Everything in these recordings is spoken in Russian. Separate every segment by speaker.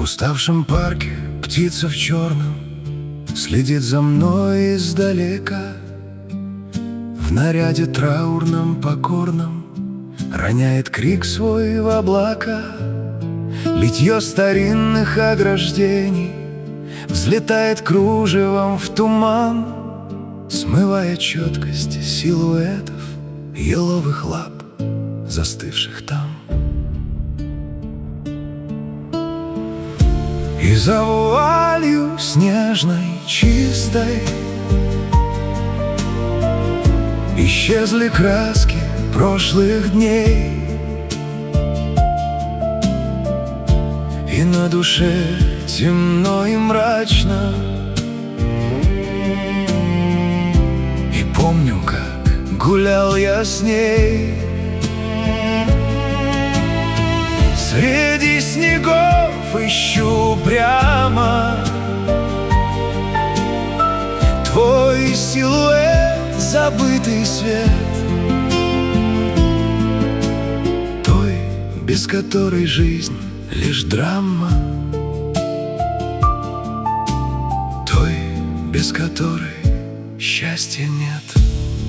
Speaker 1: уставшем парке птица в черном следит за мной издалека. В наряде траурном покорном роняет крик свой в облака. Литье старинных ограждений взлетает кружевом в туман, смывая четкость силуэтов еловых лап, застывших там. И за вуалью снежной чистой исчезли краски прошлых дней, и на душе темно и мрачно. И помню, как гулял я с ней среди снегов, ищу прямо твой силуэт, забытый свет, той, без которой жизнь лишь драма, той, без которой счастья нет.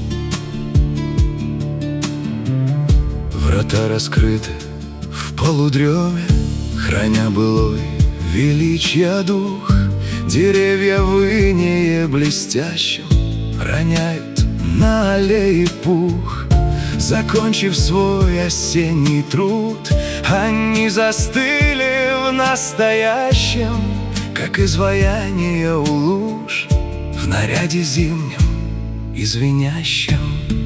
Speaker 1: Врата раскрыты в полудреме, храня былой величия дух. Деревья в инее блестящем роняют на аллее пух. Закончив свой осенний труд, они застыли в настоящем, как изваяние у луж в наряде зимнем и звенящем.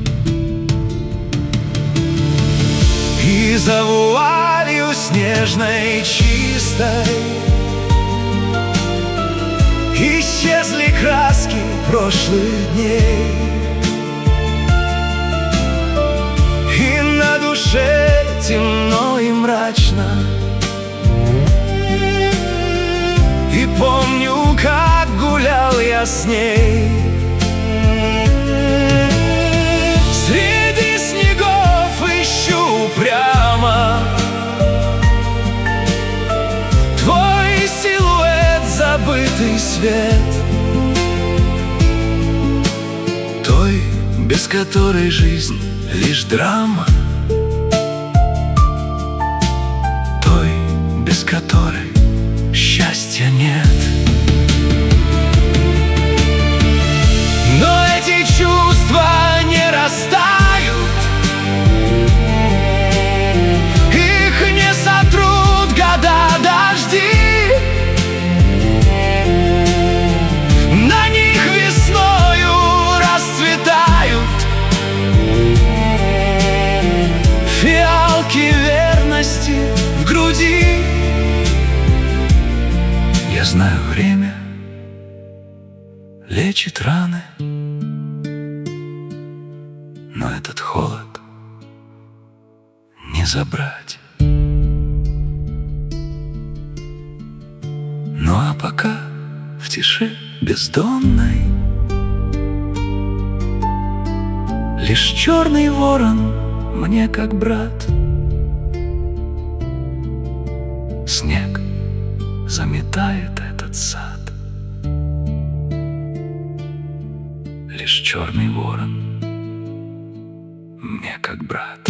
Speaker 1: И за вуалью снежной чистой исчезли краски прошлых дней, и на душе темно и мрачно. И помню, как гулял я с ней среди снегов, ищу прямо твой силуэт, забытый свет, той, без которой жизнь лишь драма, той, без которой счастья нет. Но эти чувства не растают, их не сотрут года дожди. На них весною расцветают фиалки верности в груди. Я знаю, время лечит раны, но этот холод не забрать. Ну а пока в тиши бездонной лишь черный ворон мне как брат. Снег заметает этот сад, лишь черный ворон мне как брат.